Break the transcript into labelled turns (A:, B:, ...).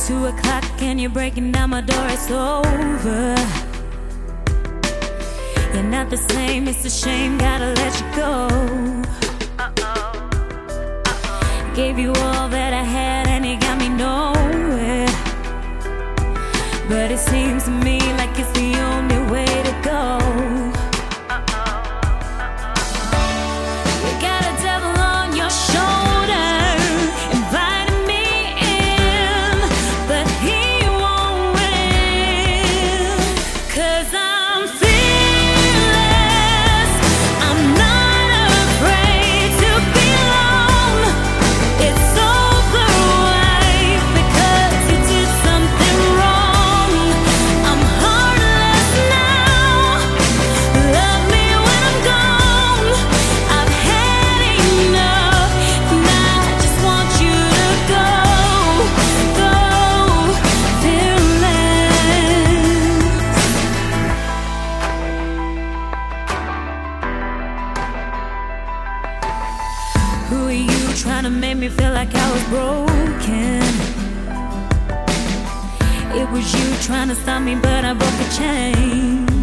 A: 2 o'clock and you're breaking down my door, it's over. You're not the same, it's a shame, gotta let you go. Gave you all that I had and you got me nowhere. But it seems to me like it's the only way to go. You got a devil on your shoulder, inviting me in, but he won't win. 'Cause I'm fearless, I'm not afraid to be alone. It's over, right? Because you did something wrong. I'm heartless now, love me when I'm gone. I've had enough, and I just want you to go, fearless. Who are you trying to make me feel like I was broken? It was you trying to stop me, but I broke a chain.